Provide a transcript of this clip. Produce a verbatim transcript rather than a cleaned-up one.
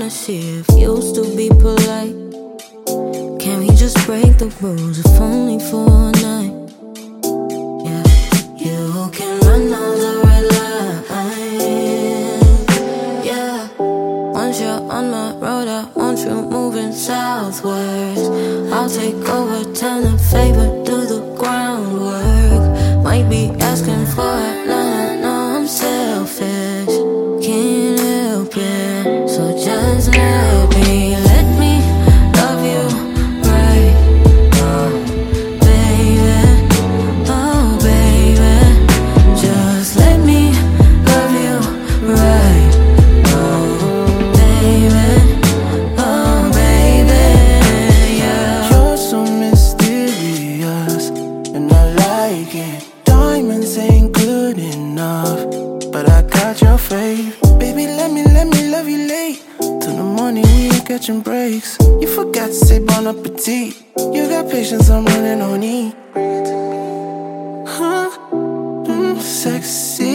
wanna see if you still be polite. Can we just break the rules if only for a night? Yeah, you can run all the red lines. Yeah, once you're on my road, I want you moving southwards. I'll take over, turn a favor, do the groundwork. Might be asking for it, no, no, no, I'm selfish. Can't help it, so just let me, let me love you right. Oh, baby, oh, baby. Just let me love you right. Oh, baby, oh, baby, yeah. You're so mysterious, and I like it. Diamonds ain't good enough, but I got your faith. Baby, let me, let me love you late. Till the morning, we ain't catching breaks. You forgot to say bon appetit. You got patience, I'm running on E. Huh? Mm, sexy.